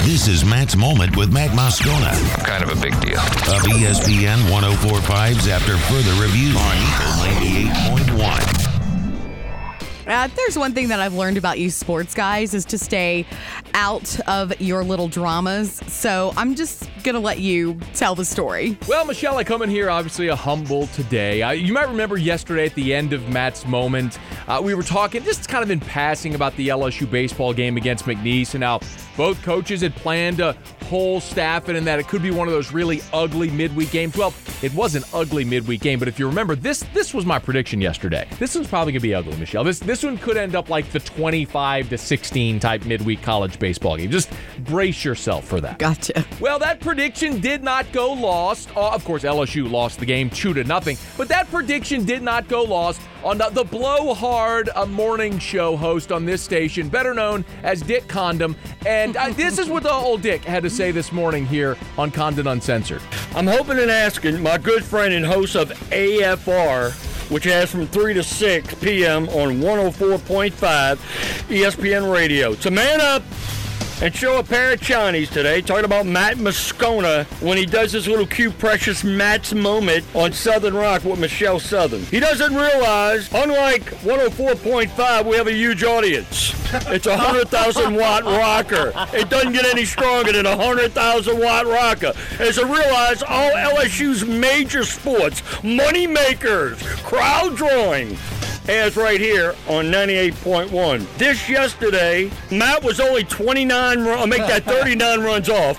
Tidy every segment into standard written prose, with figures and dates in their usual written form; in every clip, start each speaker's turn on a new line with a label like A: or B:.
A: This is Matt's Moment with Matt Moscona.
B: I'm kind of a big deal.
A: Of ESPN 104.5's After Further Review on Eagle 98.1.
C: There's one thing that I've learned about you sports guys is to stay out of your little dramas. So I'm just going to let you tell the story.
D: Well, Michelle, I come in here obviously a humble today. You might remember yesterday at the end of Matt's Moment, we were talking just kind of in passing about the LSU baseball game against McNeese and how both coaches had planned to whole staff it and that it could be one of those really ugly midweek games. Well, it was an ugly midweek game, but if you remember, this was my prediction yesterday. This one's probably going to be ugly, Michelle. This one could end up like the 25-16 type midweek college baseball game. Just brace yourself for that.
C: Gotcha.
D: Well, that prediction did not go lost. Of course, LSU lost the game 2-0, but that prediction did not go lost on the blowhard morning show host on this station, better known as Dick Condom. And this is what the old Dick had to say this morning here on Condon Uncensored.
E: I'm hoping and asking my good friend and host of AFR, which has from 3 to 6 p.m. on 104.5 ESPN Radio, to man up and show a pair of Chinese today, talking about Matt Moscona when he does his little cute, precious Matt's Moment on Southern Rock with Michelle Southern. He doesn't realize, unlike 104.5, we have a huge audience. It's a 100,000 watt rocker. It doesn't get any stronger than a 100,000 watt rocker. And so realize all LSU's major sports, money makers, crowd drawing, as right here on 98.1. This yesterday, Matt was only 29 runs. I'll make that 39 runs off.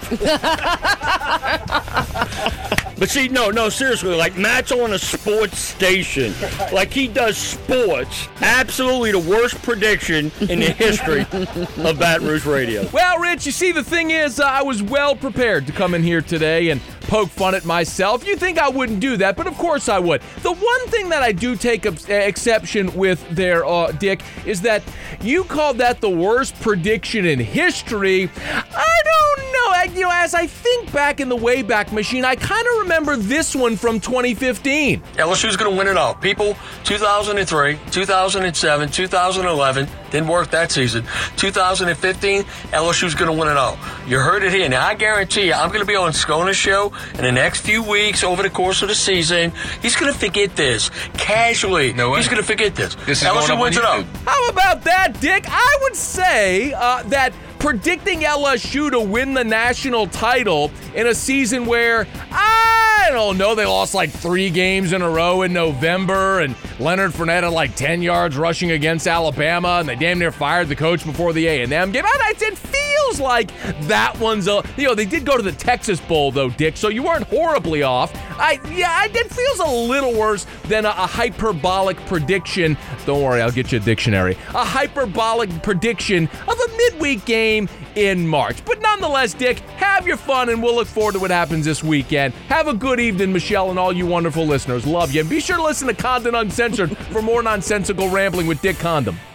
E: But see, no, seriously, like Matt's on a sports station. Like he does sports. Absolutely the worst prediction in the history of Baton Rouge radio.
D: Well, Rich, you see, the thing is, I was well prepared to come in here today and poke fun at myself. You think I wouldn't do that, but of course I would. The one thing that I do take exception with there, Dick, is that you called that the worst prediction in history. I don't know. As I think back in the Wayback Machine, I kind of remember this one from 2015.
F: LSU's going to win it all. People, 2003, 2007, 2011, didn't work that season. 2015, LSU's going to win it all. You heard it here. Now, I guarantee you, I'm going to be on Scona's show in the next few weeks over the course of the season. He's going to forget this. Casually.
B: No way.
F: He's going to forget this.
B: This is
F: LSU wins it all.
D: How about that, Dick? I would say that predicting LSU to win the national title in a season where, I don't know, they lost like 3 games in a row in November, and Leonard Fournette had like 10 yards rushing against Alabama, and they damn near fired the coach before the A&M game. It feels like that one's they did go to the Texas Bowl though, Dick, so you weren't horribly off. It feels a little worse than a hyperbolic prediction. Don't worry, I'll get you a dictionary. A hyperbolic prediction of a midweek game in March. But nonetheless, Dick, have your fun, and we'll look forward to what happens this weekend. Have a good evening, Michelle, and all you wonderful listeners. Love you. And be sure to listen to Condon Uncensored for more nonsensical rambling with Dick Condom.